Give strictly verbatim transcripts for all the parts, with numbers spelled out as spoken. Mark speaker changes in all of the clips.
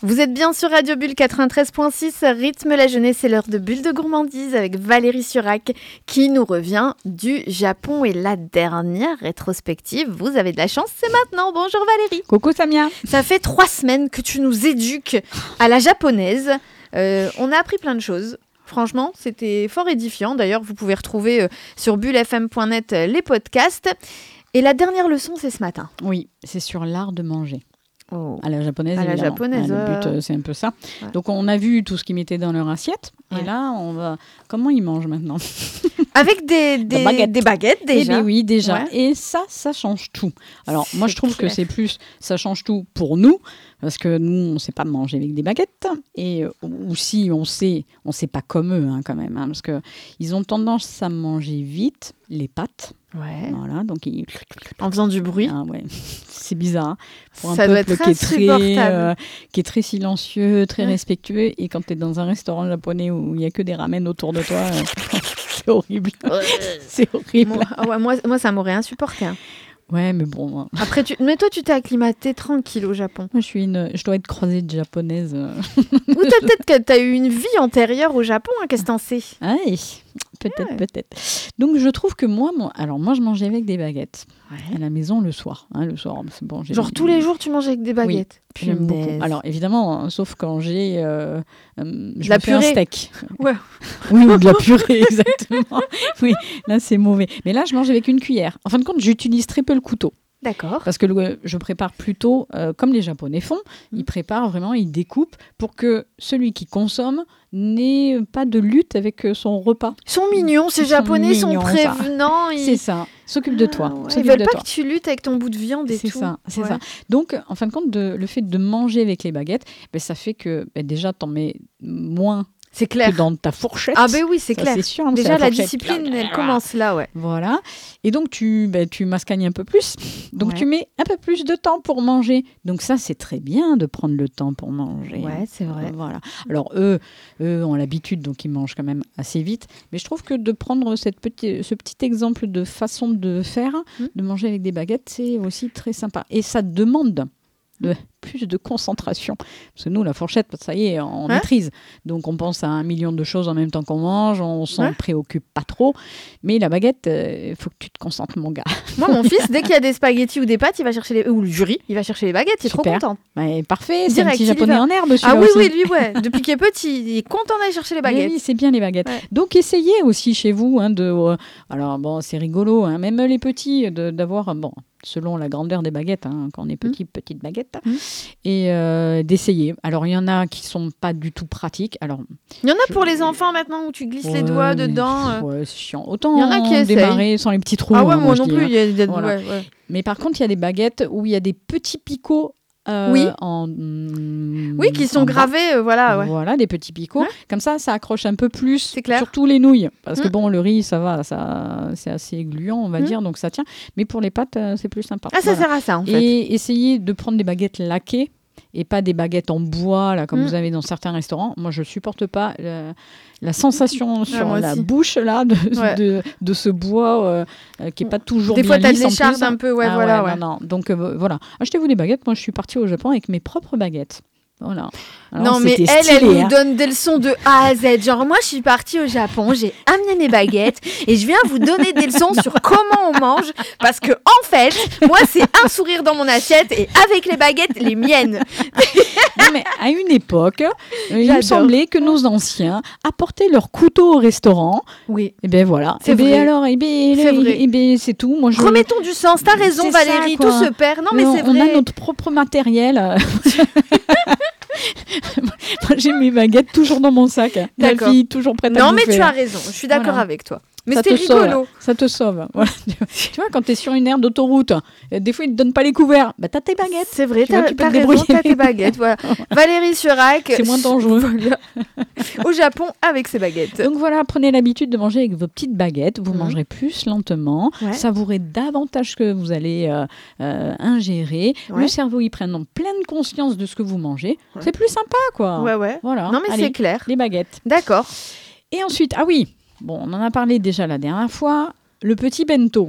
Speaker 1: Vous êtes bien sur Radio Bulle quatre-vingt-treize virgule six, rythme la jeunesse, c'est l'heure de Bulle de gourmandise avec Valérie Surac qui nous revient du Japon et la dernière rétrospective. Vous avez de la chance, c'est maintenant. Bonjour Valérie.
Speaker 2: Coucou Samia.
Speaker 1: Ça fait trois semaines que tu nous éduques à la japonaise. Euh, on a appris plein de choses. Franchement, c'était fort édifiant. D'ailleurs, vous pouvez retrouver euh, sur bulle f m point net euh, les podcasts. Et la dernière leçon, c'est ce matin.
Speaker 2: Oui, c'est sur l'art de manger.
Speaker 1: Oh.
Speaker 2: À la japonaise,
Speaker 1: à la
Speaker 2: évidemment.
Speaker 1: japonaise,
Speaker 2: Ah, le but,
Speaker 1: euh...
Speaker 2: c'est un peu ça.
Speaker 1: Ouais.
Speaker 2: Donc, on a vu tout ce qu'ils mettaient dans leur assiette. Ouais. Et là, on va... Comment ils mangent maintenant?
Speaker 1: Avec des, des,
Speaker 2: baguettes.
Speaker 1: des baguettes, déjà.
Speaker 2: Eh bien oui, déjà.
Speaker 1: Ouais.
Speaker 2: Et ça, ça change tout. Alors,
Speaker 1: c'est
Speaker 2: moi, je trouve
Speaker 1: clair.
Speaker 2: que c'est plus... Ça change tout pour nous, parce que nous, on ne sait pas manger avec des baguettes. Et ou si on sait, on ne sait pas comme eux, hein, quand même. Hein, parce qu'ils ont tendance à manger vite les pâtes.
Speaker 1: Ouais.
Speaker 2: Voilà, donc ils...
Speaker 1: En faisant du bruit.
Speaker 2: Ah, ouais. C'est bizarre. Hein, pour
Speaker 1: ça
Speaker 2: un
Speaker 1: doit
Speaker 2: peuple
Speaker 1: être
Speaker 2: qui est, très, euh, qui est très silencieux, très ouais. respectueux. Et quand tu es dans un restaurant japonais où il n'y a que des ramen autour de toi, euh, c'est horrible. c'est horrible.
Speaker 1: Moi, ah ouais, moi, moi, ça m'aurait insupporté. Hein.
Speaker 2: Ouais, mais bon.
Speaker 1: Après, tu... Mais toi, tu t'es acclimatée tranquille au Japon.
Speaker 2: Moi, je, suis une... je dois être croisée de japonaise.
Speaker 1: Ou t'as peut-être que tu as eu une vie antérieure au Japon, hein, qu'est-ce que t'en sais?
Speaker 2: Ah oui, peut-être, ouais. peut-être. Donc, je trouve que moi, moi, alors moi, je mangeais avec des baguettes ouais. à la maison le soir. Hein, le soir, c'est bon. J'ai
Speaker 1: Genre
Speaker 2: des...
Speaker 1: tous les jours, tu manges avec des baguettes?
Speaker 2: Oui, j'aime beaucoup. Alors, évidemment, hein, sauf quand j'ai... Euh, euh, je
Speaker 1: la
Speaker 2: me fais un steak.
Speaker 1: Ouais.
Speaker 2: Oui, ou de la purée, exactement. Oui, là, c'est mauvais. Mais là, je mange avec une cuillère. En fin de compte, j'utilise très peu le couteau.
Speaker 1: D'accord.
Speaker 2: Parce que le, je prépare plutôt, euh, comme les Japonais font, mmh. ils préparent vraiment, ils découpent pour que celui qui consomme n'ait pas de lutte avec son repas.
Speaker 1: Ils sont mignons, ces
Speaker 2: ils
Speaker 1: Japonais sont,
Speaker 2: mignons,
Speaker 1: prévenants.
Speaker 2: Ils...
Speaker 1: Ils...
Speaker 2: C'est ça, s'occupe de toi.
Speaker 1: Ah, ouais.
Speaker 2: S'occupe
Speaker 1: Ils veulent
Speaker 2: de
Speaker 1: pas
Speaker 2: toi.
Speaker 1: que tu luttes avec ton bout de viande et
Speaker 2: c'est
Speaker 1: tout.
Speaker 2: Ça, c'est
Speaker 1: ouais.
Speaker 2: ça. Donc, en fin de compte, de, le fait de manger avec les baguettes, ben, ça fait que ben, déjà, t'en mets moins.
Speaker 1: C'est clair.
Speaker 2: Que dans ta fourchette.
Speaker 1: Ah ben oui, c'est
Speaker 2: ça,
Speaker 1: clair.
Speaker 2: C'est sûr,
Speaker 1: déjà,
Speaker 2: la,
Speaker 1: la discipline, elle commence là, ouais.
Speaker 2: Voilà. Et donc, tu, ben, tu mascagnes un peu plus. Donc, ouais. tu mets un peu plus de temps pour manger. Donc, ça, c'est très bien de prendre le temps pour manger.
Speaker 1: Ouais, c'est vrai.
Speaker 2: Euh, voilà. Alors, eux, eux ont l'habitude, donc ils mangent quand même assez vite. Mais je trouve que de prendre cette petit, ce petit exemple de façon de faire, mmh. de manger avec des baguettes, c'est aussi très sympa. Et ça demande de plus de concentration. Parce que nous, la fourchette, ça y est, on ouais. maîtrise. Donc, on pense à un million de choses en même temps qu'on mange, on s'en ouais. préoccupe pas trop. Mais la baguette, il euh, faut que tu te concentres, mon gars.
Speaker 1: Moi, mon fils, dès qu'il y a des spaghettis ou des pâtes, il va chercher les... ou le jury, il va chercher les baguettes, il est trop content.
Speaker 2: Ouais, parfait, c'est un petit japonais en herbe.
Speaker 1: Ah oui,
Speaker 2: aussi.
Speaker 1: oui, lui, ouais. Depuis qu'il est petit, il est content d'aller chercher les baguettes.
Speaker 2: Oui, c'est bien les baguettes. Ouais. Donc, essayez aussi chez vous hein, de... Euh, alors, bon, c'est rigolo, hein, même les petits, de, d'avoir... bon. selon la grandeur des baguettes, hein, quand on est petit, mmh. petite baguette, mmh. et euh, d'essayer. Alors, il y en a qui ne sont pas du tout pratiques. Alors,
Speaker 1: il y en a
Speaker 2: je...
Speaker 1: pour les enfants maintenant où tu glisses
Speaker 2: ouais,
Speaker 1: les doigts dedans. Euh...
Speaker 2: Ouais, c'est chiant. Autant
Speaker 1: il y en a qui
Speaker 2: démarrer sans les petits trous.
Speaker 1: Ah ouais,
Speaker 2: hein,
Speaker 1: moi, moi non
Speaker 2: dis,
Speaker 1: plus.
Speaker 2: hein.
Speaker 1: Il y a des...
Speaker 2: voilà.
Speaker 1: ouais, ouais.
Speaker 2: Mais par contre, il y a des baguettes où il y a des petits picots. Euh,
Speaker 1: oui.
Speaker 2: En, mm,
Speaker 1: oui, qui sont gravés, euh, voilà. Ouais.
Speaker 2: Voilà, des petits picots. Ouais. Comme ça, ça accroche un peu plus,
Speaker 1: c'est clair.
Speaker 2: Surtout les nouilles. Parce mmh. que bon, le riz, ça va, ça, c'est assez gluant, on va mmh. dire, donc ça tient. Mais pour les pâtes, euh, c'est plus sympa.
Speaker 1: Ah, ça
Speaker 2: voilà.
Speaker 1: sert à ça, en fait.
Speaker 2: Et essayez de prendre des baguettes laquées et pas des baguettes en bois, là, comme mmh. vous avez dans certains restaurants. Moi, je ne supporte pas le, la sensation sur
Speaker 1: ouais,
Speaker 2: la
Speaker 1: aussi.
Speaker 2: bouche, là, de, ouais. de, de ce bois euh, qui n'est pas toujours
Speaker 1: des
Speaker 2: bien
Speaker 1: lisse. Des fois, tu as
Speaker 2: de
Speaker 1: l'écharde un peu, ouais,
Speaker 2: ah,
Speaker 1: voilà.
Speaker 2: Ouais,
Speaker 1: ouais.
Speaker 2: Non, non. Donc, euh, voilà. Achetez-vous des baguettes. Moi, je suis partie au Japon avec mes propres baguettes. Voilà.
Speaker 1: Alors, non, mais elle,
Speaker 2: stylé,
Speaker 1: elle nous
Speaker 2: hein.
Speaker 1: donne des leçons de A à Z. Genre, moi, je suis partie au Japon, j'ai amené mes baguettes et je viens vous donner des leçons sur comment on mange. Parce que, en fait, moi, c'est un sourire dans mon assiette et avec les baguettes, les miennes.
Speaker 2: Non, mais à une époque, il me semblait que nos anciens apportaient leur couteau au restaurant.
Speaker 1: Oui.
Speaker 2: Et bien voilà.
Speaker 1: C'est
Speaker 2: et
Speaker 1: vrai.
Speaker 2: Ben alors, et ben,
Speaker 1: c'est, vrai.
Speaker 2: Et ben, c'est tout. Moi, je...
Speaker 1: Remettons du sens. T'as raison,
Speaker 2: c'est
Speaker 1: Valérie.
Speaker 2: Ça,
Speaker 1: tout se perd. Non, mais
Speaker 2: on,
Speaker 1: c'est vrai.
Speaker 2: On a notre propre matériel. Moi, j'ai mes baguettes toujours dans mon sac. La fille toujours prête
Speaker 1: non,
Speaker 2: à bouffer.
Speaker 1: Non, mais tu as raison. Je suis d'accord voilà. avec toi. Mais
Speaker 2: ça
Speaker 1: c'était rigolo.
Speaker 2: Sauve. Ça te sauve. Voilà. Tu vois, quand tu es sur une aire d'autoroute, des fois, ils ne te donnent pas les couverts. Bah, tu as tes baguettes.
Speaker 1: C'est vrai, tu
Speaker 2: as
Speaker 1: raison, tu as tes baguettes. Voilà. Valérie Surac.
Speaker 2: C'est moins dangereux.
Speaker 1: Voilà. Au Japon, avec ses baguettes.
Speaker 2: Donc voilà, prenez l'habitude de manger avec vos petites baguettes. Vous mmh. mangerez plus lentement.
Speaker 1: Ouais.
Speaker 2: Savourez davantage ce que vous allez euh, euh, ingérer. Ouais. Le cerveau, il prend pleine conscience de ce que vous mangez. Ouais. C'est plus sympa, quoi.
Speaker 1: Ouais, ouais.
Speaker 2: Voilà.
Speaker 1: Non, mais
Speaker 2: allez,
Speaker 1: c'est clair.
Speaker 2: Les baguettes.
Speaker 1: D'accord.
Speaker 2: Et ensuite, ah oui. Bon, on en a parlé déjà la dernière fois. Le petit bento.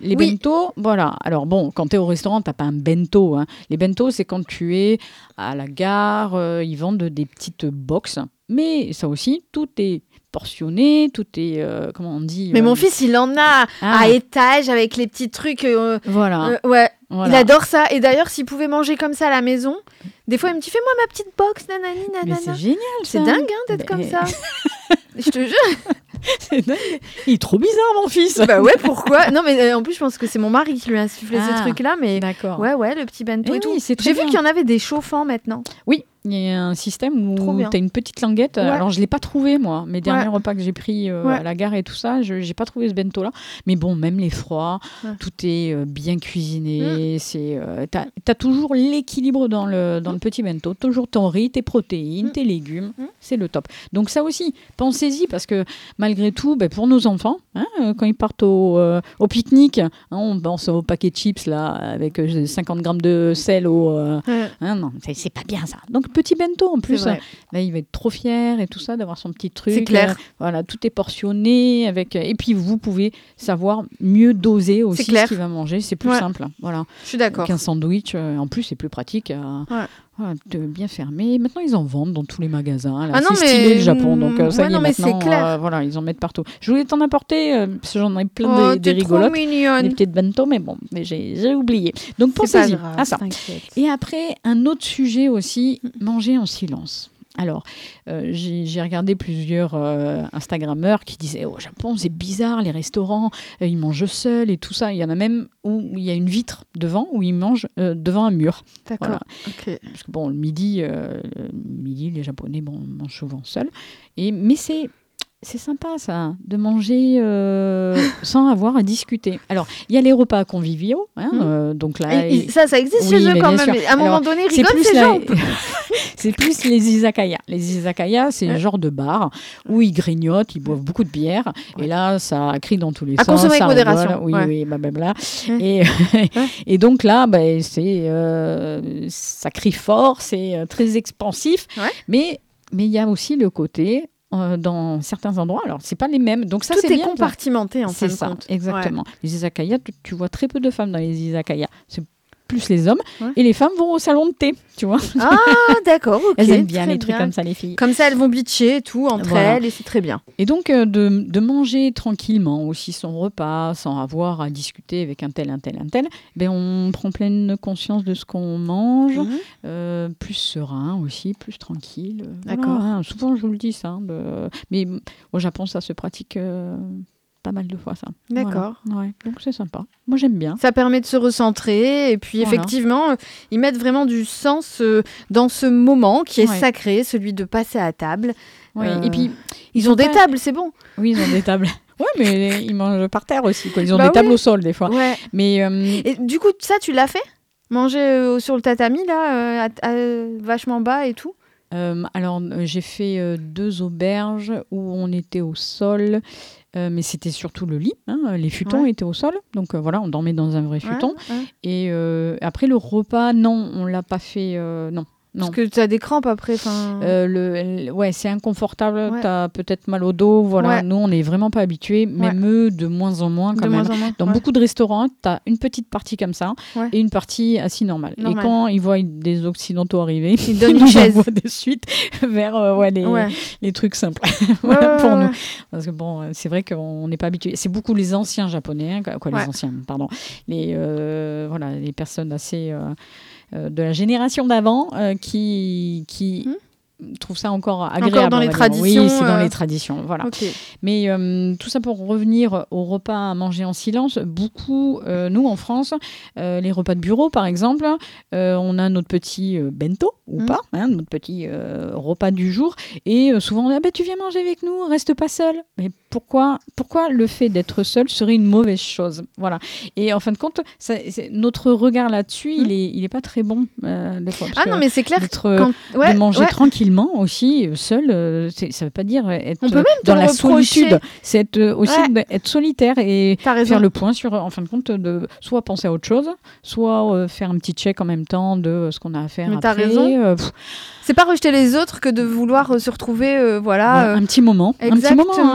Speaker 2: Les
Speaker 1: Oui.
Speaker 2: bento, voilà. Alors bon, quand tu es au restaurant, tu n'as pas un bento. Hein. Les bento, c'est quand tu es à la gare, euh, ils vendent des petites box. Mais ça aussi, tout est portionné, tout est, euh, comment on dit
Speaker 1: Mais
Speaker 2: euh,
Speaker 1: mon fils, il en a
Speaker 2: Ah.
Speaker 1: à étage avec les petits trucs. euh,
Speaker 2: Voilà.
Speaker 1: euh, ouais,
Speaker 2: voilà.
Speaker 1: il adore ça. Et d'ailleurs, s'il pouvait manger comme ça à la maison, des fois, il me dit fais-moi ma petite box, nanani,
Speaker 2: Mais
Speaker 1: nanana.
Speaker 2: c'est génial,
Speaker 1: C'est
Speaker 2: ça.
Speaker 1: dingue hein, d'être
Speaker 2: Mais-
Speaker 1: comme ça. Je te jure.
Speaker 2: C'est dingue. Il est trop bizarre, mon fils.
Speaker 1: Bah ouais, pourquoi? Non, mais euh, en plus, je pense que c'est mon mari qui lui a insufflé
Speaker 2: Ah.
Speaker 1: ces trucs-là. Mais
Speaker 2: D'accord.
Speaker 1: ouais, ouais, le petit bento
Speaker 2: Eh
Speaker 1: et tout.
Speaker 2: oui, c'est très
Speaker 1: J'ai vu
Speaker 2: bien.
Speaker 1: qu'il y en avait des chauffants maintenant.
Speaker 2: Oui, il y a un système
Speaker 1: Trop
Speaker 2: où
Speaker 1: bien.
Speaker 2: tu as une petite languette.
Speaker 1: Ouais.
Speaker 2: Alors, je ne l'ai pas trouvé, moi. Mes derniers
Speaker 1: Ouais.
Speaker 2: repas que j'ai pris euh,
Speaker 1: Ouais.
Speaker 2: à la gare et tout ça, je n'ai pas trouvé ce bento-là. Mais bon, même les froids,
Speaker 1: Ouais.
Speaker 2: tout est euh, bien cuisiné. C'est, euh, tu as toujours l'équilibre dans le, dans le petit bento. Toujours ton riz, tes protéines,
Speaker 1: Mm.
Speaker 2: tes légumes.
Speaker 1: Mm.
Speaker 2: C'est le top. Donc ça aussi, pensez-y, parce que malgré tout, ben, pour nos enfants, hein, euh, quand ils partent au, euh, au pique-nique, hein, on pense au paquet de chips là, avec euh, cinquante grammes de sel au... euh,
Speaker 1: Ouais.
Speaker 2: Hein, non, c'est, c'est pas bien ça. Donc petit bento en plus,
Speaker 1: C'est vrai.
Speaker 2: euh, là il va être trop fier et tout ça d'avoir son petit truc.
Speaker 1: C'est clair.
Speaker 2: euh, voilà, tout est portionné avec. Et puis vous pouvez savoir mieux doser aussi
Speaker 1: clair.
Speaker 2: ce qu'il va manger. C'est plus
Speaker 1: Ouais.
Speaker 2: simple. Voilà.
Speaker 1: Je suis d'accord.
Speaker 2: Qu'un sandwich, euh, en plus c'est plus pratique. à-
Speaker 1: Ouais.
Speaker 2: voilà, de bien fermé. Maintenant ils en vendent dans tous les magasins. Là.
Speaker 1: Ah non,
Speaker 2: c'est
Speaker 1: mais-
Speaker 2: stylé le Japon, donc euh, ça
Speaker 1: Ouais,
Speaker 2: y est
Speaker 1: non, mais c'est
Speaker 2: maintenant.
Speaker 1: clair.
Speaker 2: euh, voilà, ils en mettent partout. Je voulais t'en apporter euh, parce que j'en ai plein
Speaker 1: Oh,
Speaker 2: des, des
Speaker 1: t'es trop
Speaker 2: rigolotes, des
Speaker 1: mignonne.
Speaker 2: petites bento, mais bon, mais j'ai, j'ai oublié. Donc
Speaker 1: C'est pas
Speaker 2: pensez-y
Speaker 1: grave,
Speaker 2: à ça.
Speaker 1: t'inquiète.
Speaker 2: Et après, un autre sujet aussi, manger en silence. Alors, euh, j'ai, j'ai regardé plusieurs euh, Instagrammeurs qui disaient au Japon, c'est bizarre, les restaurants, euh, ils mangent seuls et tout ça. Il y en a même où il y a une vitre devant, où ils mangent euh, devant un mur.
Speaker 1: D'accord.
Speaker 2: Voilà.
Speaker 1: Ok.
Speaker 2: Parce que bon, le midi, euh, le midi les Japonais bon, mangent souvent seuls. Et, mais c'est... C'est sympa ça, de manger euh, sans avoir à discuter. Alors, il y a les repas conviviaux, hein,
Speaker 1: Mm.
Speaker 2: euh, donc là,
Speaker 1: Et- et ça, ça existe
Speaker 2: Oui,
Speaker 1: chez eux
Speaker 2: mais
Speaker 1: quand
Speaker 2: bien
Speaker 1: même.
Speaker 2: sûr.
Speaker 1: À un moment
Speaker 2: Alors,
Speaker 1: donné, ils
Speaker 2: c'est
Speaker 1: rigolent
Speaker 2: plus,
Speaker 1: ces
Speaker 2: la-
Speaker 1: gens.
Speaker 2: c'est plus les izakaya. Les izakaya, c'est
Speaker 1: Ouais.
Speaker 2: un genre de bar où ils grignotent, ils boivent beaucoup de bière.
Speaker 1: Ouais.
Speaker 2: Et là, ça crie dans tous les
Speaker 1: À
Speaker 2: sens.
Speaker 1: consommer
Speaker 2: ça
Speaker 1: avec modération.
Speaker 2: rigole. Oui,
Speaker 1: Ouais.
Speaker 2: oui, blablabla.
Speaker 1: Ouais.
Speaker 2: Et, et donc là, ben, c'est, euh, ça crie fort, c'est euh, très expansif.
Speaker 1: Ouais.
Speaker 2: Mais mais il y a aussi le côté... euh, dans certains endroits, alors c'est pas les mêmes, donc ça
Speaker 1: Tout
Speaker 2: c'est
Speaker 1: est
Speaker 2: bien.
Speaker 1: compartimenté en fin
Speaker 2: C'est
Speaker 1: de
Speaker 2: ça,
Speaker 1: compte.
Speaker 2: exactement. Les izakaya, tu, tu vois très peu de femmes dans les izakaya. C'est plus les hommes.
Speaker 1: Ouais.
Speaker 2: Et les femmes vont au salon de thé, tu vois.
Speaker 1: Ouais. Ah, d'accord, ok.
Speaker 2: Elles aiment bien
Speaker 1: très
Speaker 2: les trucs comme ça, les filles.
Speaker 1: Comme ça, elles vont bitcher et tout entre
Speaker 2: Voilà.
Speaker 1: elles et c'est très bien.
Speaker 2: Et donc, euh, de, de manger tranquillement aussi son repas, sans avoir à discuter avec un tel, un tel, un tel, ben on prend pleine conscience de ce qu'on mange,
Speaker 1: Mhm.
Speaker 2: euh, plus serein aussi, plus tranquille. euh,
Speaker 1: D'accord.
Speaker 2: voilà, hein. Souvent, je vous le dis, ça. hein, de- Mais au Japon, ça se pratique euh, pas mal de fois, ça.
Speaker 1: D'accord.
Speaker 2: Voilà. Ouais. Donc, c'est sympa. Moi, j'aime bien.
Speaker 1: Ça permet de se recentrer et puis
Speaker 2: Voilà.
Speaker 1: effectivement, euh, ils mettent vraiment du sens euh, dans ce moment qui est
Speaker 2: Ouais.
Speaker 1: sacré, celui de passer à table.
Speaker 2: Ouais.
Speaker 1: Euh,
Speaker 2: Et puis,
Speaker 1: Ils,
Speaker 2: ils
Speaker 1: ont
Speaker 2: ont
Speaker 1: des
Speaker 2: pas-
Speaker 1: tables, c'est bon.
Speaker 2: oui, ils ont des tables. Ouais, mais ils mangent par terre aussi. Quoi. Ils ont
Speaker 1: Bah
Speaker 2: des tables
Speaker 1: oui.
Speaker 2: au sol, des fois.
Speaker 1: Ouais.
Speaker 2: Mais euh,
Speaker 1: Et du coup, ça, tu l'as fait? Manger euh, sur le tatami, là, euh, à- à- vachement bas et tout?
Speaker 2: Euh, alors, euh, j'ai fait euh, deux auberges où on était au sol, euh, mais c'était surtout le lit. hein, les futons
Speaker 1: Ouais.
Speaker 2: étaient au sol, donc euh, voilà, on dormait dans un vrai futon.
Speaker 1: Ouais, ouais.
Speaker 2: Et euh, après, le repas, non, on l'a pas fait, euh, non. Non.
Speaker 1: Parce que tu as des crampes après. enfin.
Speaker 2: Euh, le, le- ouais, c'est inconfortable,
Speaker 1: Ouais.
Speaker 2: tu as peut-être mal au dos, voilà.
Speaker 1: Ouais.
Speaker 2: Nous, on n'est vraiment pas habitués, même eux, de moins en moins quand
Speaker 1: de
Speaker 2: même.
Speaker 1: moins en moins.
Speaker 2: Dans
Speaker 1: ouais.
Speaker 2: beaucoup de restaurants, tu as une petite partie comme ça
Speaker 1: Ouais.
Speaker 2: et une partie assis normale.
Speaker 1: Normal.
Speaker 2: Et quand ils voient des occidentaux arriver,
Speaker 1: Ils donnent une
Speaker 2: nous
Speaker 1: chaise.
Speaker 2: envoient de suite vers euh, ouais, les,
Speaker 1: Ouais.
Speaker 2: les trucs simples
Speaker 1: Ouais, ouais,
Speaker 2: pour
Speaker 1: ouais,
Speaker 2: nous.
Speaker 1: ouais.
Speaker 2: Parce que bon, euh, c'est vrai qu'on n'est pas habitué. C'est beaucoup les anciens japonais, hein, quoi, quoi,
Speaker 1: Ouais.
Speaker 2: les anciens, pardon. Les, euh, voilà, les personnes assez euh, euh, de la génération d'avant euh, qui, qui trouvent ça encore agréable.
Speaker 1: dans
Speaker 2: on
Speaker 1: les
Speaker 2: va dire.
Speaker 1: traditions,
Speaker 2: Oui, c'est dans
Speaker 1: euh,
Speaker 2: les traditions. Voilà.
Speaker 1: Ok.
Speaker 2: Mais euh, tout ça pour revenir au repas à manger en silence, beaucoup, euh, nous en France, euh, les repas de bureau par exemple, euh, on a notre petit euh, bento ou
Speaker 1: Mm.
Speaker 2: pas, hein, notre petit euh, repas du jour, et euh, souvent on dit ah, ben, tu viens manger avec nous, reste pas seul. Mais pourquoi, pourquoi le fait d'être seul serait une mauvaise chose? Voilà. Et en fin de compte, ça, c'est- notre regard là-dessus,
Speaker 1: Mm.
Speaker 2: il est, il est pas très bon euh, des fois. parce
Speaker 1: Ah non,
Speaker 2: que
Speaker 1: mais c'est clair.
Speaker 2: d'être,
Speaker 1: Quand... Ouais,
Speaker 2: de manger
Speaker 1: ouais.
Speaker 2: tranquillement aussi, euh, seul, euh, c'est- ça veut pas dire être
Speaker 1: On peut même te
Speaker 2: dans la
Speaker 1: reprocher.
Speaker 2: solitude. C'est être, euh, aussi
Speaker 1: Ouais.
Speaker 2: de- être solitaire et
Speaker 1: T'as raison.
Speaker 2: faire le point sur, en fin de compte, de soit penser à autre chose, soit euh, faire un petit check en même temps de euh, ce qu'on a à faire
Speaker 1: Mais t'as
Speaker 2: après.
Speaker 1: raison.
Speaker 2: euh, pff,
Speaker 1: C'est pas rejeter les autres que de vouloir euh, se retrouver, euh, voilà.
Speaker 2: voilà,
Speaker 1: euh,
Speaker 2: un petit moment. Un petit moment.
Speaker 1: exactement,
Speaker 2: hein. Je veux dire,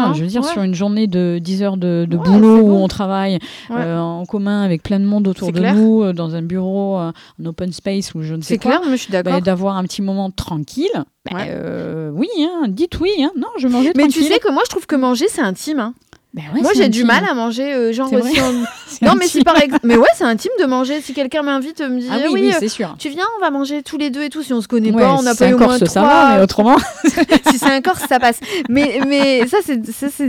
Speaker 2: ouais. sur une journée de dix heures de, de
Speaker 1: ouais,
Speaker 2: boulot où
Speaker 1: bon.
Speaker 2: on travaille
Speaker 1: ouais.
Speaker 2: euh, en commun avec plein de monde autour
Speaker 1: c'est
Speaker 2: de
Speaker 1: clair.
Speaker 2: nous, euh, dans un bureau, euh, un open space ou je ne sais
Speaker 1: c'est
Speaker 2: quoi.
Speaker 1: C'est clair, mais je suis d'accord.
Speaker 2: Bah, d'avoir un petit moment tranquille. Bah,
Speaker 1: ouais.
Speaker 2: euh, oui, hein, dites oui. Hein. Non, je mangeais
Speaker 1: mais
Speaker 2: tranquille.
Speaker 1: Mais tu sais que moi, je trouve que manger, c'est intime. Hein.
Speaker 2: Ben ouais,
Speaker 1: moi j'ai
Speaker 2: intime.
Speaker 1: du mal à manger euh, genre
Speaker 2: c'est
Speaker 1: aussi en... non
Speaker 2: intime.
Speaker 1: mais si par exemple mais ouais c'est intime de manger si quelqu'un m'invite me dit
Speaker 2: ah oui,
Speaker 1: oui,
Speaker 2: oui
Speaker 1: euh,
Speaker 2: c'est sûr
Speaker 1: tu viens on va manger tous les deux et tout si on se connaît
Speaker 2: ouais,
Speaker 1: pas on n'a
Speaker 2: si
Speaker 1: pas eu au moins
Speaker 2: Corse,
Speaker 1: trois
Speaker 2: ça va, mais autrement
Speaker 1: si c'est un Corse ça passe mais mais ça c'est ça c'est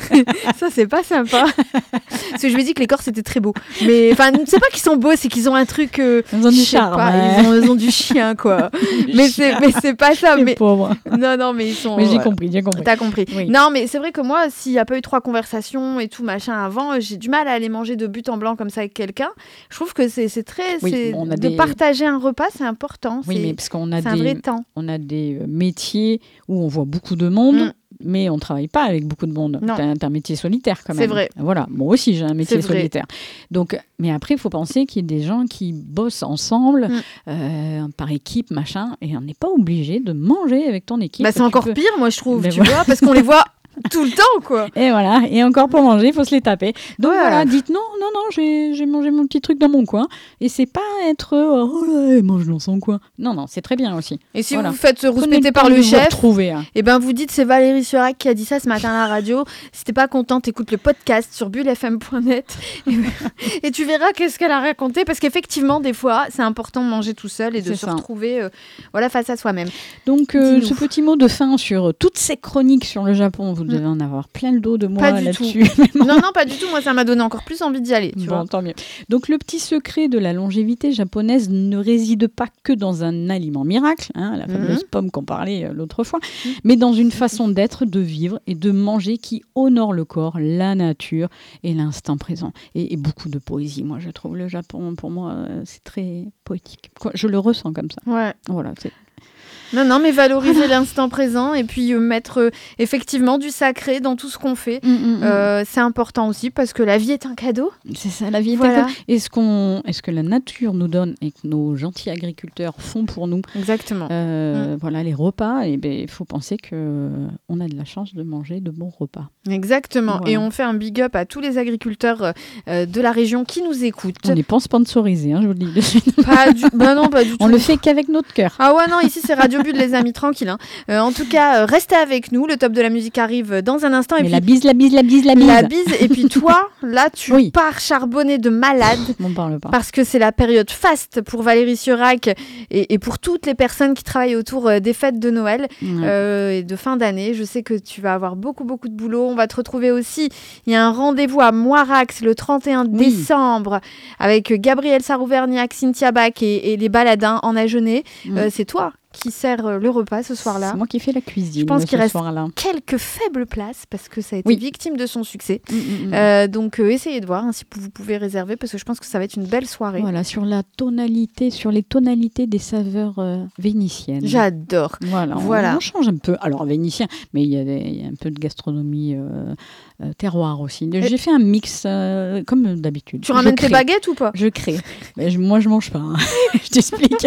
Speaker 1: ça c'est pas sympa parce que je me dis que les Corses étaient très beaux mais enfin c'est pas qu'ils sont beaux c'est qu'ils ont un truc euh,
Speaker 2: ils ont du charme
Speaker 1: pas,
Speaker 2: ouais.
Speaker 1: ils, ont, ils ont du chien quoi mais c'est mais c'est pas ça
Speaker 2: les
Speaker 1: mais
Speaker 2: pauvres.
Speaker 1: non non mais ils sont
Speaker 2: mais j'ai
Speaker 1: ouais.
Speaker 2: compris j'ai compris
Speaker 1: t'as compris
Speaker 2: oui.
Speaker 1: non mais c'est vrai que moi s'il y a pas eu trois conversations et tout machin avant j'ai du mal à aller manger de but en blanc comme ça avec quelqu'un je trouve que c'est c'est très
Speaker 2: oui,
Speaker 1: c'est
Speaker 2: on a
Speaker 1: de
Speaker 2: des...
Speaker 1: partager un repas c'est important
Speaker 2: oui
Speaker 1: c'est,
Speaker 2: mais parce qu'on a
Speaker 1: c'est
Speaker 2: des
Speaker 1: un vrai temps
Speaker 2: on a des métiers où on voit beaucoup de monde mm. mais on ne travaille pas avec beaucoup de monde.
Speaker 1: Non.
Speaker 2: T'as, t'as un métier solitaire quand même.
Speaker 1: C'est vrai.
Speaker 2: Voilà, moi aussi j'ai un métier solitaire. Donc, mais après, il faut penser qu'il y a des gens qui bossent ensemble, mm. euh, par équipe, machin, et on n'est pas obligé de manger avec ton équipe.
Speaker 1: Bah, c'est encore peux... pire, moi je trouve,
Speaker 2: mais
Speaker 1: tu
Speaker 2: voilà.
Speaker 1: vois, parce qu'on les voit tout le temps, quoi.
Speaker 2: Et voilà, et encore pour manger, il faut se les taper. Donc
Speaker 1: ouais.
Speaker 2: voilà, dites non, non, non, j'ai, j'ai mangé mon petit truc dans mon coin. Et c'est pas être, oh là, mange dans son coin. Non, non, c'est très bien aussi.
Speaker 1: Et si
Speaker 2: voilà.
Speaker 1: vous vous faites rouspéter par le chef,
Speaker 2: retrouver, hein.
Speaker 1: et ben vous dites c'est Valérie Serac qui a dit ça ce matin à la radio. Si t'es pas contente, écoute le podcast sur bulle f m point net et, et tu verras qu'est-ce qu'elle a raconté. Parce qu'effectivement, des fois, c'est important de manger tout seul et de
Speaker 2: c'est
Speaker 1: se
Speaker 2: ça.
Speaker 1: retrouver euh, voilà, face à soi-même.
Speaker 2: Donc, euh, ce petit mot de fin sur toutes ces chroniques sur le Japon, vous devez mmh. en avoir plein le dos de moi
Speaker 1: pas du
Speaker 2: là-dessus.
Speaker 1: Tout. non, non, pas du tout. Moi, ça m'a donné encore plus envie d'y aller. Tu
Speaker 2: bon,
Speaker 1: vois.
Speaker 2: tant mieux. Donc, le petit secret de la longévité japonaise ne réside pas que dans un aliment miracle, hein, la fameuse mmh. pomme qu'on parlait euh, l'autre fois, mmh. mais dans une façon d'être, de vivre et de manger qui honore le corps, la nature et l'instant présent. Et, et beaucoup de poésie. Moi, je trouve le Japon, pour moi, euh, c'est très poétique. Quoi, je le ressens comme ça.
Speaker 1: Ouais.
Speaker 2: Voilà, c'est...
Speaker 1: Non, non, mais valoriser l'instant présent et puis euh, mettre euh, effectivement du sacré dans tout ce qu'on fait. Mmh, mmh, euh, c'est important aussi parce que la vie est un cadeau.
Speaker 2: C'est ça, la vie
Speaker 1: voilà.
Speaker 2: est un cadeau. Est-ce, qu'on, est-ce que la nature nous donne et que nos gentils agriculteurs font pour nous
Speaker 1: Exactement.
Speaker 2: Euh,
Speaker 1: mmh.
Speaker 2: Voilà, les repas, et ben, il faut penser qu'on a de la chance de manger de bons repas.
Speaker 1: Exactement.
Speaker 2: Voilà.
Speaker 1: Et on fait un big up à tous les agriculteurs euh, de la région qui nous écoutent.
Speaker 2: On n'est pas sponsorisé, hein, je vous le dis de suite.
Speaker 1: Pas du... bah non, pas du tout.
Speaker 2: On le fait qu'avec notre cœur.
Speaker 1: Ah ouais, non, ici c'est Radio Bulle, les amis, tranquille. Hein. Euh, en tout cas, euh, restez avec nous. Le top de la musique arrive dans un instant. Et
Speaker 2: Mais
Speaker 1: puis,
Speaker 2: la bise, la bise, la bise, la bise.
Speaker 1: La bise. Et puis toi, là, tu oui. pars charbonner de malade.
Speaker 2: On parle pas.
Speaker 1: Parce que c'est la période faste pour Valérie Serac et, et pour toutes les personnes qui travaillent autour euh, des fêtes de Noël ouais. euh, et de fin d'année. Je sais que tu vas avoir beaucoup, beaucoup de boulot. On va te retrouver aussi. Il y a un rendez-vous à Moirax le trente et un oui. décembre avec Gabriel Sarouverniac, Cynthia Bach et, et les Baladins en Agenais. Mmh. Euh, c'est toi qui sert le repas ce soir-là.
Speaker 2: C'est moi qui fais la cuisine.
Speaker 1: Je pense qu'il reste
Speaker 2: soir-là.
Speaker 1: quelques faibles places parce que ça a été
Speaker 2: oui.
Speaker 1: victime de son succès.
Speaker 2: Mmh, mmh.
Speaker 1: Euh, donc, euh, essayez de voir hein, si vous pouvez réserver parce que je pense que ça va être une belle soirée.
Speaker 2: Voilà, sur la tonalité, sur les tonalités des saveurs euh, vénitiennes.
Speaker 1: J'adore.
Speaker 2: Voilà,
Speaker 1: voilà.
Speaker 2: On, on change un peu. Alors, vénitien, mais il y, y a un peu de gastronomie euh, euh, terroir aussi. Et... J'ai fait un mix euh, comme d'habitude.
Speaker 1: Tu ramènes tes baguettes ou pas ?
Speaker 2: Je crée. Mais je, moi, je mange pas. Hein. Je t'explique.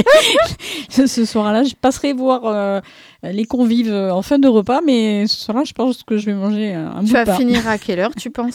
Speaker 2: ce, ce soir-là, je passerai voir euh, les convives en fin de repas, mais ce soir-là, je pense que je vais manger un bout de pain.
Speaker 1: Tu vas finir à quelle heure, tu penses ?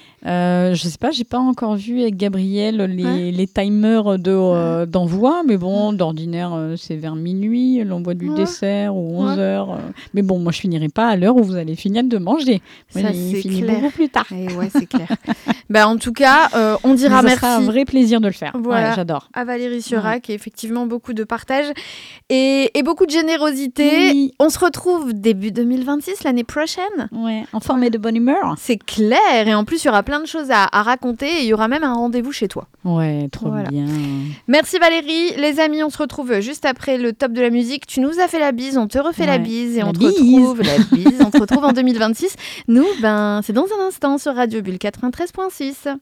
Speaker 2: Euh, je sais pas, j'ai pas encore vu avec Gabriel les, ouais. les timers de, euh, d'envoi, mais bon, d'ordinaire, euh, c'est vers minuit, l'envoi du ouais. dessert ou onze heures. Ouais. Euh, mais bon, moi, je finirai pas à l'heure où vous allez finir de manger.
Speaker 1: Ça,
Speaker 2: moi,
Speaker 1: c'est
Speaker 2: finit
Speaker 1: clair.
Speaker 2: beaucoup plus tard.
Speaker 1: Et ouais, c'est clair. bah, en tout cas, euh, on dira
Speaker 2: mais ça
Speaker 1: merci.
Speaker 2: Ça sera un vrai plaisir de le faire.
Speaker 1: Voilà.
Speaker 2: Ouais, j'adore.
Speaker 1: À Valérie Serac, ouais. et effectivement, beaucoup de partage et, et beaucoup de générosité.
Speaker 2: Oui.
Speaker 1: On se retrouve début deux mille vingt-six, l'année prochaine.
Speaker 2: Ouais, en forme et de bonne humeur.
Speaker 1: C'est clair. Et en plus, il y aura plein de choses à, à raconter et il y aura même un rendez-vous chez toi.
Speaker 2: Ouais, trop voilà. bien.
Speaker 1: Merci Valérie. Les amis, on se retrouve juste après le top de la musique. Tu nous as fait la bise, on te refait ouais. la bise et
Speaker 2: la
Speaker 1: on te
Speaker 2: bise.
Speaker 1: retrouve la bise. On te retrouve en deux mille vingt-six. Nous, ben, c'est dans un instant sur Radio Bulle quatre-vingt-treize virgule six.